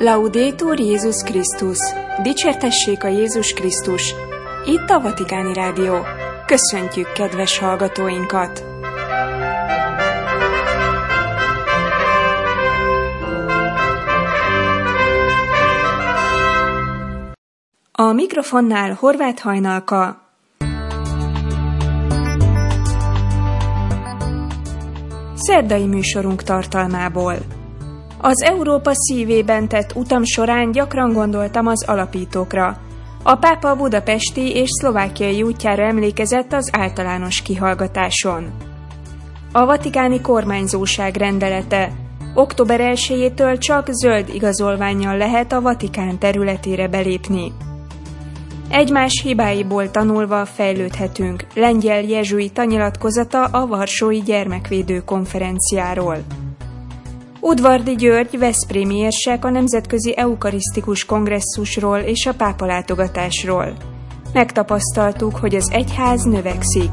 Laudetur Jézus Krisztus! Dicsértessék a Jézus Krisztus! Itt a Vatikáni Rádió. Köszöntjük kedves hallgatóinkat! A mikrofonnál Horváth Hajnalka. Szerdai műsorunk tartalmából. Az Európa szívében tett utam során gyakran gondoltam az alapítókra. A pápa budapesti és szlovákiai útjára emlékezett az általános kihallgatáson. A vatikáni kormányzóság rendelete. Október 1-től csak zöld igazolvánnyal lehet a Vatikán területére belépni. Egymás hibáiból tanulva fejlődhetünk. Lengyel jezsuita nyilatkozata a Varsói Gyermekvédő Konferenciáról. Udvardi György veszprémi érsek a Nemzetközi Eukarisztikus Kongresszusról és a pápa látogatásról. Megtapasztaltuk, hogy az egyház növekszik.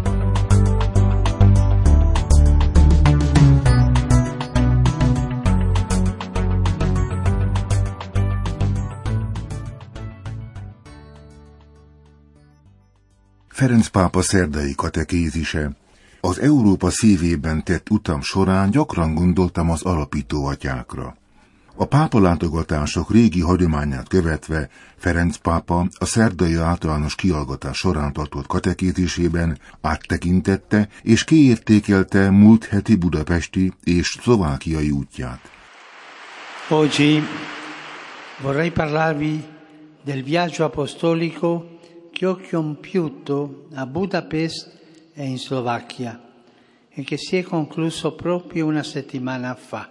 Ferenc pápa szerdai katekézise. Az Európa szívében tett utam során gyakran gondoltam az alapító atyákra. A pápa látogatások régi hagyományát követve Ferenc pápa a szerdai általános kihallgatás során tartott katekézisében áttekintette és kiértékelte múlt heti budapesti és szlovákiai útját. Oggi vorrei parlarvi del viaggio apostolico che ho compiuto a Budapest e in Slovacchia e che si è concluso proprio una settimana fa.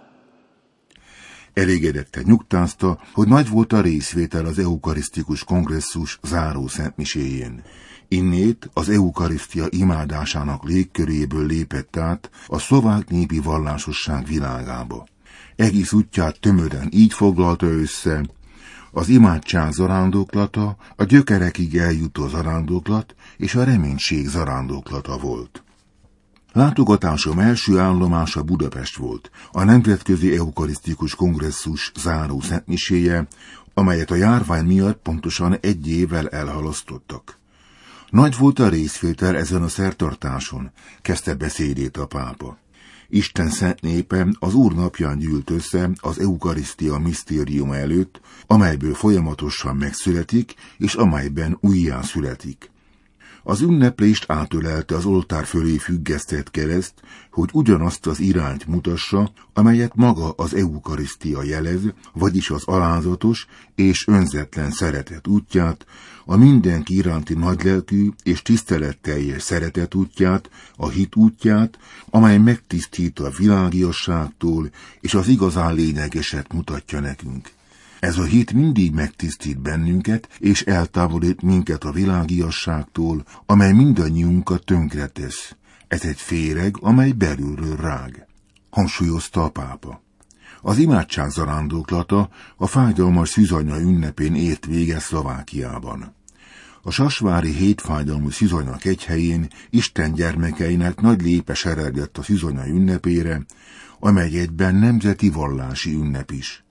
Elégedetten nyugtázta, hogy nagy volt a részvétel az eukarisztikus kongresszus záró szentmiséjén. Innét az eukarisztia imádásának légköréből lépett át a szlovák népi vallásosság világába. Egész útját tömören így foglalta össze: az imádság zarándoklata, a gyökerekig eljutó zarándoklat és a reménység zarándoklata volt. Látogatásom első állomása Budapest volt, a Nemzetközi Eukarisztikus Kongresszus záró szentmiséje, amelyet a járvány miatt pontosan 1 évvel elhalasztottak. Nagy volt a részvétel ezen a szertartáson, kezdte beszédét a pápa. Isten szent népe az Úr napján gyűlt össze az eukarisztia misztériuma előtt, amelyből folyamatosan megszületik, és amelyben újjászületik. Az ünneplést átölelte az oltár fölé függesztett kereszt, hogy ugyanazt az irányt mutassa, amelyet maga az eukarisztia jelez, vagyis az alázatos és önzetlen szeretet útját, a mindenki iránti nagylelkű és tiszteletteljes szeretet útját, a hit útját, amely megtisztít a világiasságtól, és az igazán lényegeset mutatja nekünk. Ez a hit mindig megtisztít bennünket, és eltávolít minket a világiasságtól, amely mindannyiunkat tönkretesz. Ez egy féreg, amely belülről rág, hangsúlyozta a pápa. Az imádság zarándoklata a fájdalmas szűzanya ünnepén ért vége Szlovákiában. A sasvári hétfájdalmú szűzanya kegyhelyén Isten gyermekeinek nagy lépe serelgett a szűzanya ünnepére, amely egyben nemzeti vallási ünnep is.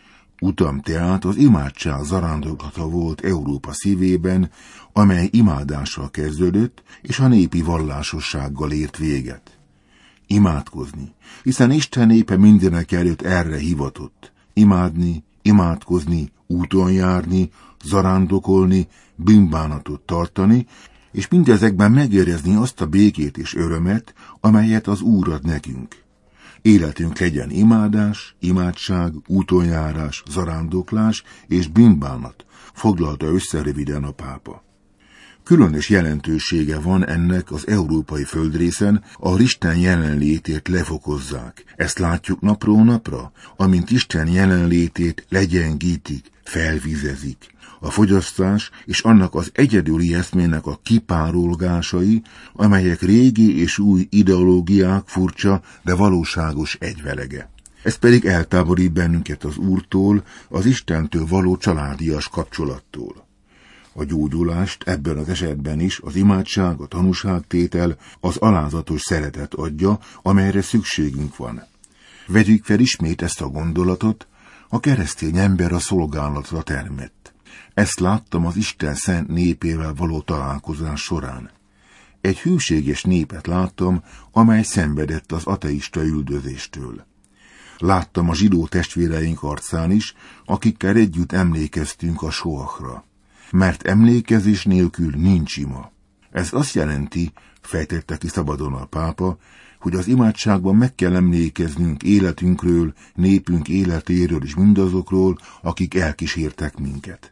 Utam tehát az imádság zarándoklata volt Európa szívében, amely imádással kezdődött, és a népi vallásossággal ért véget. Imádkozni, hiszen Isten népe mindenek előtt erre hivatott. Imádni, imádkozni, úton járni, zarándokolni, bűnbánatot tartani, és mindezekben megérezni azt a békét és örömet, amelyet az Úr ad nekünk. Életünk legyen imádás, imádság, útonjárás, zarándoklás és bűnbánat, foglalta össze röviden a pápa. Különös jelentősége van ennek az európai földrészen, ahol Isten jelenlétét lefokozzák. Ezt látjuk napról napra, amint Isten jelenlétét legyengítik, felvizezik. A fogyasztás és annak az egyedüli eszmének a kipárolgásai, amelyek régi és új ideológiák furcsa, de valóságos egyvelege. Ez pedig eltávolít bennünket az Úrtól, az Istentől való családias kapcsolattól. A gyógyulást ebben az esetben is az imádság, a tanúságtétel, az alázatos szeretet adja, amelyre szükségünk van. Vegyük fel ismét ezt a gondolatot, A keresztény ember a szolgálatra termett. Ezt láttam az Isten szent népével való találkozás során. Egy hűséges népet láttam, amely szenvedett az ateista üldözéstől. Láttam a zsidó testvéreink arcán is, akikkel együtt emlékeztünk a sohra. Mert emlékezés nélkül nincs ima. Ez azt jelenti, fejtette ki szabadon a pápa, hogy az imádságban meg kell emlékeznünk életünkről, népünk életéről és mindazokról, akik elkísértek minket.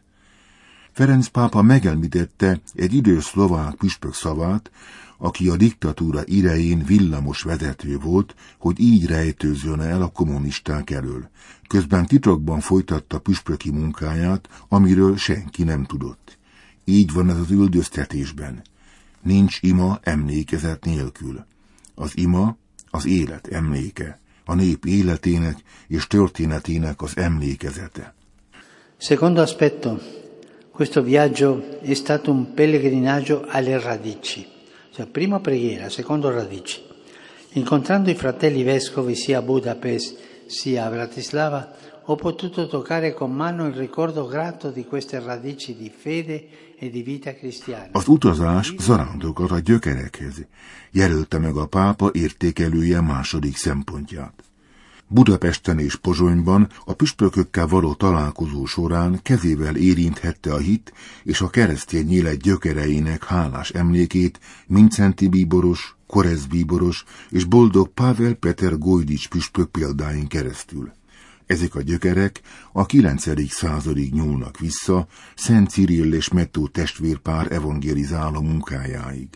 Ferenc pápa megemlítette egy idős szlovák püspök szavát, aki a diktatúra idején villamos vezető volt, hogy így rejtőzzön el a kommunisták elől. Közben titokban folytatta püspöki munkáját, amiről senki nem tudott. Így van ez az üldöztetésben. Nincs ima emlékezet nélkül. Az ima az élet emléke, a nép életének és történetének az emlékezete. Secondo aspetto, questo viaggio è stato un pellegrinaggio alle radici. Cioè, prima preghiera, secondo radici. Incontrando i fratelli vescovi sia a Budapest sia a Bratislava, ho potuto toccare con mano il ricordo grato di queste radici di fede e di vita cristiana. Az utazás zarándokat a gyökerekhez, jelölte meg a pápa értékelője második szempontját. Budapesten és Pozsonyban a püspökökkel való találkozó során kezével érinthette a hit és a keresztény élet gyökereinek hálás emlékét Mincenti bíboros, Koresz bíboros és boldog Pável Peter Gojdics püspök példáin keresztül. Ezek a gyökerek a 9. századig nyúlnak vissza Szent Cirill és Mettó testvérpár evangelizáló munkájáig.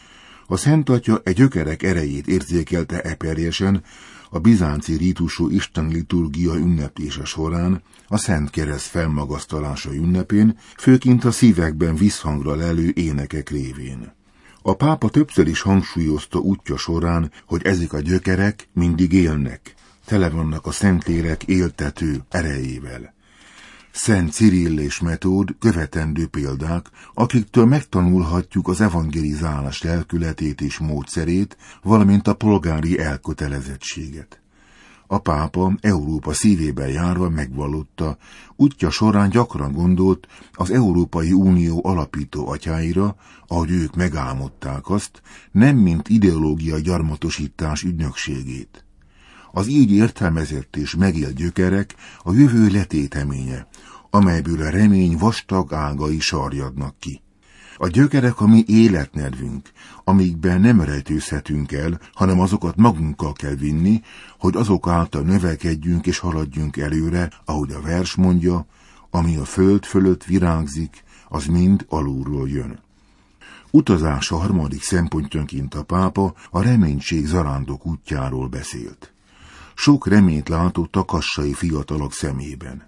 A Szent Atya e gyökerek erejét érzékelte eperjesen a bizánci rítusú istenliturgia ünneplése során, a Szent Kereszt felmagasztalása ünnepén, főként a szívekben visszhangra lelő énekek révén. A pápa többször is hangsúlyozta útja során, hogy ezek a gyökerek mindig élnek, tele vannak a Szentlélek éltető erejével. Szent Cirill és Metód követendő példák, akiktől megtanulhatjuk az evangelizálás lelkületét és módszerét, valamint a polgári elkötelezettséget. A pápa Európa szívében járva megvallotta, útja során gyakran gondolt az Európai Unió alapító atyáira, ahogy ők megálmodták azt, nem mint ideológia gyarmatosítás ügynökségét. Az így értelmezett és megélt gyökerek a jövő letéteménye, amelyből a remény vastag ágai sarjadnak ki. A gyökerek a mi életnedvünk, amikben nem rejtőzhetünk el, hanem azokat magunkkal kell vinni, hogy azok által növekedjünk és haladjunk előre, ahogy a vers mondja, ami a föld fölött virágzik, az mind alulról jön. Utazása harmadik szempontjaként a pápa a reménység zarándok útjáról beszélt. Sok reményt látott a kassai fiatalok szemében.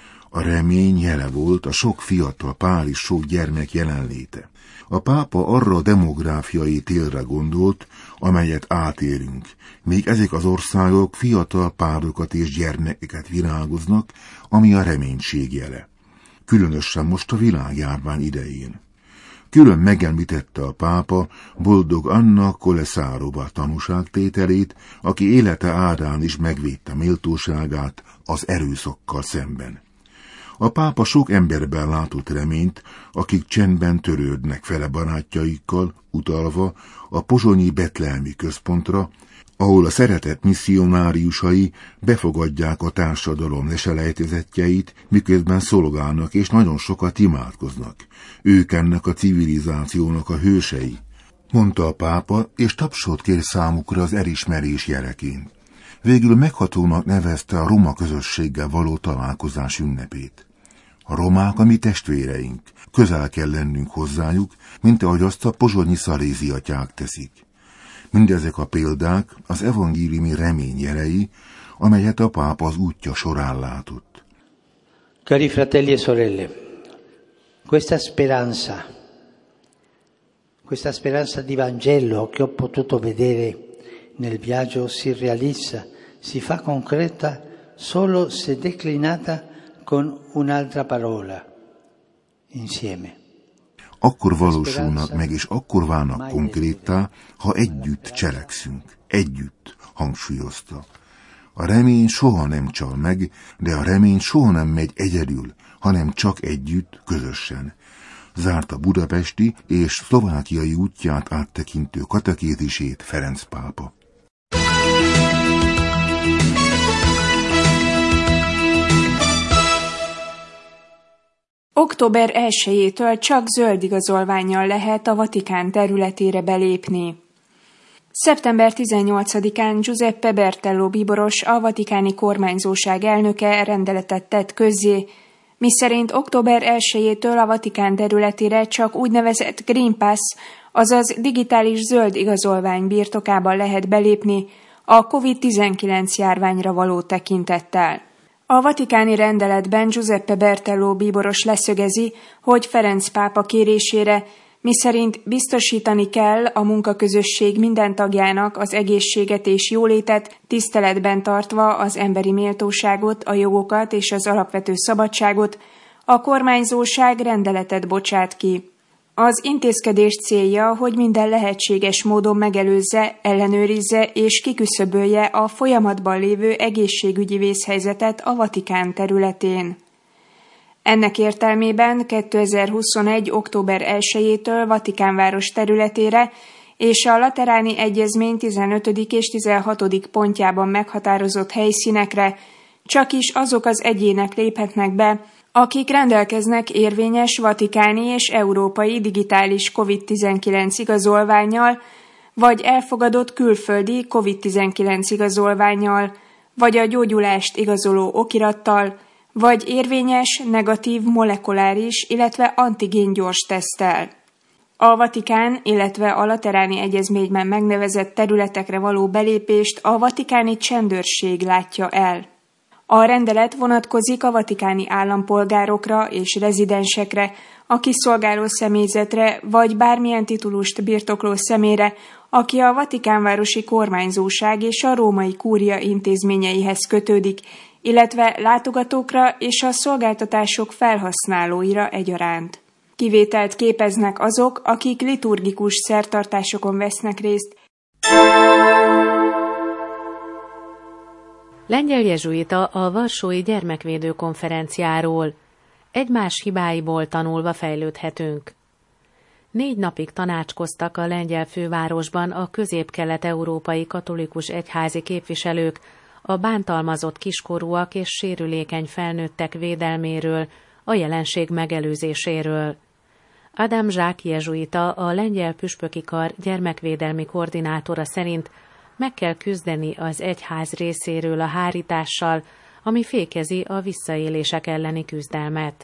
A remény jele volt a sok fiatal pár és sok gyermek jelenléte. A pápa arra a demográfiai télre gondolt, amelyet átérünk, még ezek az országok fiatal párokat és gyermekeket virágoznak, ami a reménység jele. Különösen most a világjárvány idején. Külön megemlítette a pápa boldog Anna Koleszárova tanúságtételét, aki élete árán is megvédte méltóságát az erőszakkal szemben. A pápa sok emberben látott reményt, akik csendben törődnek fele barátjaikkal, utalva a pozsonyi betlehemi központra, ahol a szeretet misszionáriusai befogadják a társadalom leselejtezettjeit, miközben szolgálnak és nagyon sokat imádkoznak. Ők ennek a civilizációnak a hősei, mondta a pápa, és tapsot kér számukra az elismerés jeleként. Végül meghatónak nevezte a roma közösséggel való találkozás ünnepét. A romák a mi testvéreink, közel kell lennünk hozzájuk, mint ahogy azt a pozsonyi szaléziatyák teszik. Mindezek a példák az evangéliumi remény jelei, amelyet a pápa az útja során látott. Cari fratelli e sorelle, questa speranza di Vangelo che ho potuto vedere nel viaggio si realizza, si fa concreta solo se declinata con un'altra parola, insieme. Akkor valósulnak meg, és akkor válnak konkréttá, ha együtt cselekszünk. Együtt, hangsúlyozta. A remény soha nem csal meg, de a remény soha nem megy egyedül, hanem csak együtt, közösen. Zárta budapesti és szlovákiai útját áttekintő katekézisét Ferenc pápa. Október 1-től csak zöld igazolvánnyal lehet a Vatikán területére belépni. Szeptember 18-án Giuseppe Bertello bíboros, a vatikáni kormányzóság elnöke rendeletet tett közzé, miszerint október 1-től a Vatikán területére csak úgynevezett Green Pass, azaz digitális zöld igazolvány birtokában lehet belépni a COVID-19 járványra való tekintettel. A vatikáni rendeletben Giuseppe Bertello bíboros leszögezi, hogy Ferenc pápa kérésére, miszerint biztosítani kell a munkaközösség minden tagjának az egészséget és jólétet, tiszteletben tartva az emberi méltóságot, a jogokat és az alapvető szabadságot, a kormányzóság rendeletet bocsát ki. Az intézkedés célja, hogy minden lehetséges módon megelőzze, ellenőrizze és kiküszöbölje a folyamatban lévő egészségügyi vészhelyzetet a Vatikán területén. Ennek értelmében 2021. október 1-től Vatikánváros területére és a Lateráni Egyezmény 15. és 16. pontjában meghatározott helyszínekre csakis azok az egyének léphetnek be, akik rendelkeznek érvényes vatikáni és európai digitális COVID-19 igazolvánnyal, vagy elfogadott külföldi COVID-19 igazolvánnyal, vagy a gyógyulást igazoló okirattal, vagy érvényes, negatív molekuláris, illetve antigén gyors teszttel. A Vatikán, illetve a Lateráni Egyezményben megnevezett területekre való belépést a vatikáni csendőrség látja el. A rendelet vonatkozik a vatikáni állampolgárokra és rezidensekre, a kiszolgáló személyzetre vagy bármilyen titulust birtokló személyre, aki a vatikánvárosi kormányzóság és a római kúria intézményeihez kötődik, illetve látogatókra és a szolgáltatások felhasználóira egyaránt. Kivételt képeznek azok, akik liturgikus szertartásokon vesznek részt. Lengyel jezsuita a Varsói Gyermekvédő Konferenciáról. Egymás hibáiból tanulva fejlődhetünk. 4 napig tanácskoztak a lengyel fővárosban a közép-kelet-európai katolikus egyházi képviselők a bántalmazott kiskorúak és sérülékeny felnőttek védelméről, a jelenség megelőzéséről. Adam Zsák jezsuita, a lengyel püspöki kar gyermekvédelmi koordinátora szerint meg kell küzdeni az egyház részéről a hárítással, ami fékezi a visszaélések elleni küzdelmet.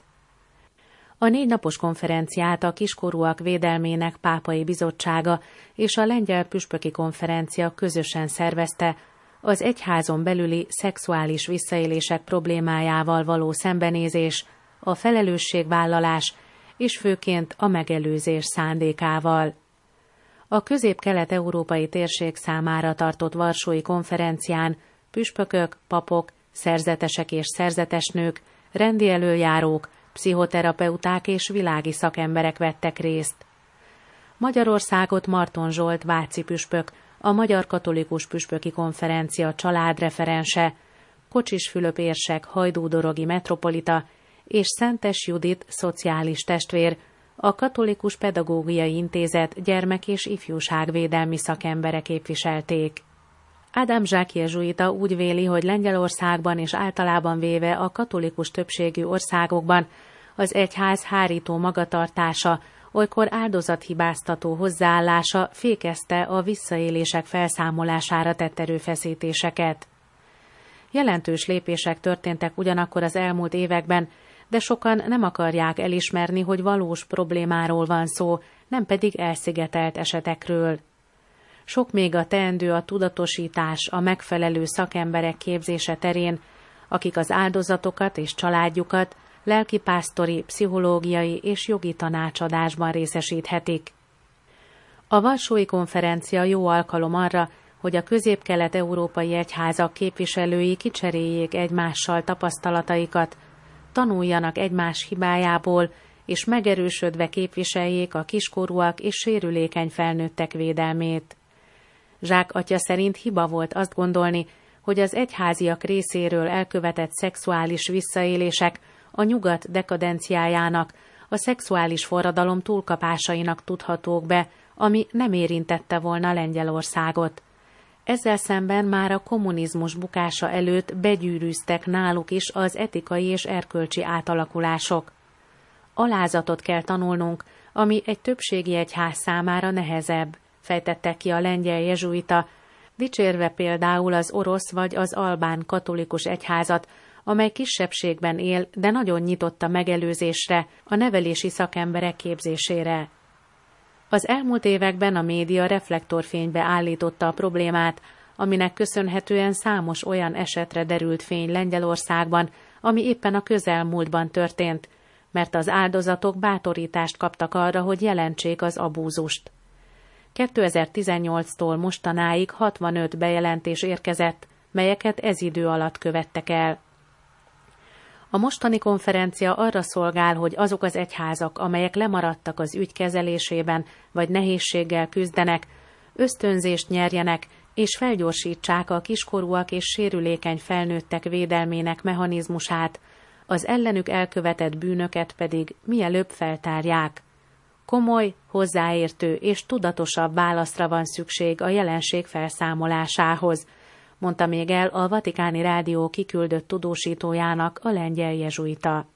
A 4 napos konferenciát a kiskorúak védelmének pápai bizottsága és a lengyel püspöki konferencia közösen szervezte, az egyházon belüli szexuális visszaélések problémájával való szembenézés, a felelősségvállalás és főként a megelőzés szándékával. A közép-kelet-európai térség számára tartott varsói konferencián püspökök, papok, szerzetesek és szerzetesnők, rendi elöljárók, pszichoterapeuták és világi szakemberek vettek részt. Magyarországot Marton Zsolt váci püspök, a Magyar Katolikus Püspöki Konferencia családreferense, Kocsis Fülöp érsek hajdúdorogi metropolita és Szentes Judit szociális testvér, a Katolikus Pedagógiai Intézet gyermek- és ifjúságvédelmi szakembere képviselték. Ádám Zsák jezsuita úgy véli, hogy Lengyelországban és általában véve a katolikus többségű országokban az egyház hárító magatartása, olykor áldozathibáztató hozzáállása fékezte a visszaélések felszámolására tett erőfeszítéseket. Jelentős lépések történtek ugyanakkor az elmúlt években, de sokan nem akarják elismerni, hogy valós problémáról van szó, nem pedig elszigetelt esetekről. Sok még a teendő a tudatosítás, a megfelelő szakemberek képzése terén, akik az áldozatokat és családjukat lelkipásztori, pszichológiai és jogi tanácsadásban részesíthetik. A Varsói Konferencia jó alkalom arra, hogy a közép-kelet-európai egyházak képviselői kicseréljék egymással tapasztalataikat, tanuljanak egymás hibájából, és megerősödve képviseljék a kiskorúak és sérülékeny felnőttek védelmét. Zsák atya szerint hiba volt azt gondolni, hogy az egyháziak részéről elkövetett szexuális visszaélések a nyugat dekadenciájának, a szexuális forradalom túlkapásainak tudhatók be, ami nem érintette volna Lengyelországot. Ezzel szemben már a kommunizmus bukása előtt begyűrűztek náluk is az etikai és erkölcsi átalakulások. Alázatot kell tanulnunk, ami egy többségi egyház számára nehezebb, fejtette ki a lengyel jezsuita, dicsérve például az orosz vagy az albán katolikus egyházat, amely kisebbségben él, de nagyon nyitott a megelőzésre, a nevelési szakemberek képzésére. Az elmúlt években a média reflektorfénybe állította a problémát, aminek köszönhetően számos olyan esetre derült fény Lengyelországban, ami éppen a közelmúltban történt, mert az áldozatok bátorítást kaptak arra, hogy jelentsék az abúzust. 2018-tól mostanáig 65 bejelentés érkezett, melyeket ez idő alatt követtek el. A mostani konferencia arra szolgál, hogy azok az egyházak, amelyek lemaradtak az ügy kezelésében, vagy nehézséggel küzdenek, ösztönzést nyerjenek, és felgyorsítsák a kiskorúak és sérülékeny felnőttek védelmének mechanizmusát, az ellenük elkövetett bűnöket pedig mielőbb feltárják. Komoly, hozzáértő és tudatosabb válaszra van szükség a jelenség felszámolásához, mondta még el a Vatikáni Rádió kiküldött tudósítójának a lengyel jezsuita.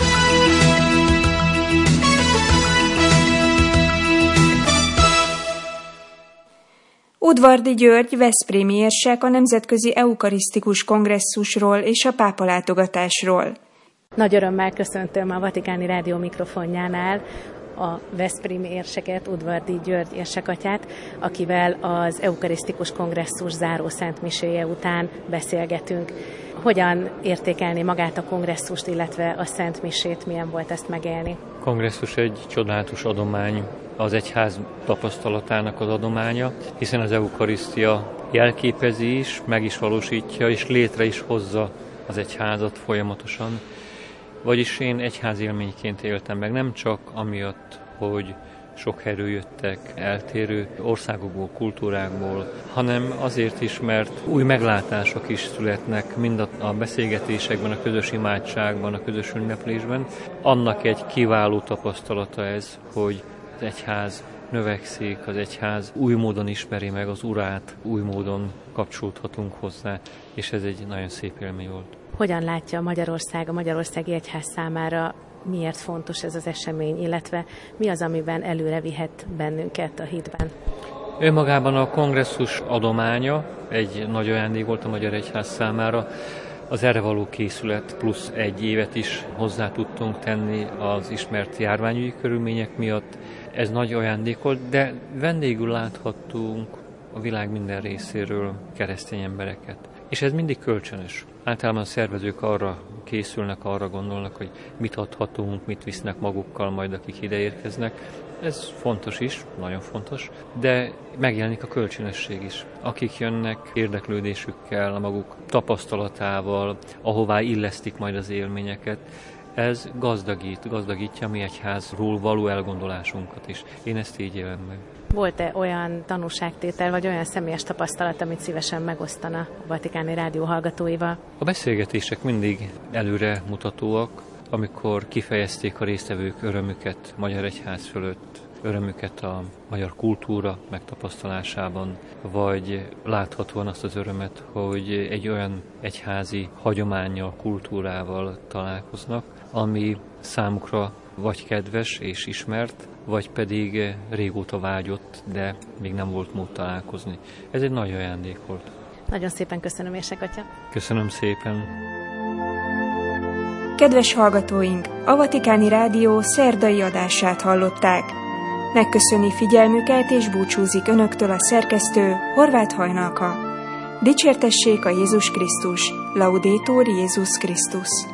Udvardi György veszprémi érsek a Nemzetközi Eukarisztikus Kongresszusról és a pápa látogatásról. Nagy örömmel köszöntöm a Vatikáni Rádió mikrofonjánál a veszprémi érseket, Udvardi György érsekatyát, akivel az Eukarisztikus Kongresszus záró szentmiséje után beszélgetünk. Hogyan értékelni magát a kongresszust, illetve a szentmisét, milyen volt ezt megélni? A kongresszus egy csodálatos adomány, az egyház tapasztalatának az adománya, hiszen az eukarisztia jelképezi is, meg is valósítja, és létre is hozza az egyházat folyamatosan. Vagyis én egyházélményként éltem meg, nem csak amiatt, hogy sok helyről jöttek eltérő országokból, kultúrákból, hanem azért is, mert új meglátások is születnek mind a beszélgetésekben, a közös imádságban, a közös ünneplésben. Annak egy kiváló tapasztalata ez, hogy az egyház növekszik, az egyház új módon ismeri meg az Urát, új módon kapcsolódhatunk hozzá, és ez egy nagyon szép élmény volt. Hogyan látja Magyarország, a magyarországi egyház számára, miért fontos ez az esemény, illetve mi az, amiben előre vihet bennünket a hitben? Önmagában a kongresszus adománya egy nagy ajándék volt a magyar egyház számára. Az erre való készület plusz egy évet is hozzá tudtunk tenni az ismert járványügyi körülmények miatt. Ez nagy ajándék volt, de vendégül láthattunk a világ minden részéről keresztény embereket. És ez mindig kölcsönös. Általában a szervezők arra készülnek, arra gondolnak, hogy mit adhatunk, mit visznek magukkal majd, akik ide érkeznek. Ez fontos is, nagyon fontos, de megjelenik a kölcsönösség is. Akik jönnek érdeklődésükkel, a maguk tapasztalatával, ahová illesztik majd az élményeket, ez gazdagítja mi egyházról való elgondolásunkat is. Én ezt így élem meg. Volt-e olyan tanúságtétel, vagy olyan személyes tapasztalat, amit szívesen megosztana a Vatikáni Rádió hallgatóival? A beszélgetések mindig előre mutatóak, amikor kifejezték a résztvevők örömüket magyar egyház fölött, örömüket a magyar kultúra megtapasztalásában, vagy láthatóan azt az örömet, hogy egy olyan egyházi hagyománnyal, kultúrával találkoznak, ami számukra vagy kedves és ismert, vagy pedig régóta vágyott, de még nem volt mód találkozni. Ez egy nagy ajándék volt. Nagyon szépen köszönöm, érsekatya. Köszönöm szépen. Kedves hallgatóink, a Vatikáni Rádió szerdai adását hallották. Megköszöni figyelmüket és búcsúzik önöktől a szerkesztő, Horváth Hajnalka. Dicsértessék a Jézus Krisztus, Laudetur Jézus Krisztus.